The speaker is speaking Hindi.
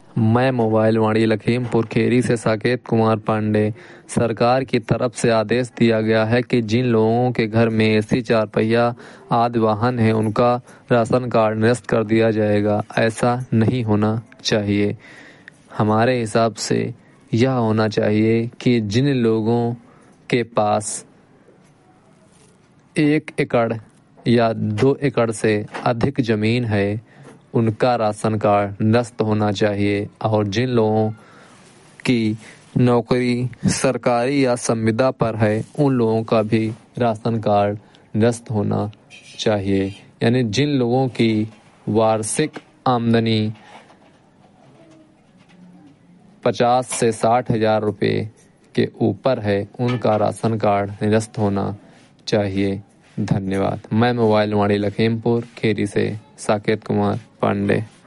मैं मोबाइल वाणी लखीमपुर खेरी से साकेत कुमार पांडे। सरकार की तरफ से आदेश दिया गया है कि जिन लोगों के घर में एसी, चार पहिया आदि वाहन है उनका राशन कार्ड निरस्त कर दिया जाएगा। ऐसा नहीं होना चाहिए। हमारे हिसाब से यह होना चाहिए कि जिन लोगों के पास 1 एकड़ या 2 एकड़ से अधिक जमीन है उनका राशन कार्ड निरस्त होना चाहिए, और जिन लोगों की नौकरी सरकारी या संविदा पर है उन लोगों का भी राशन कार्ड निरस्त होना चाहिए। यानी जिन लोगों की वार्षिक आमदनी 50 से 60 हजार रुपये के ऊपर है उनका राशन कार्ड निरस्त होना चाहिए। धन्यवाद। मैं मोबाइल वाणी लखीमपुर खेरी से साकेत कुमार पांडे।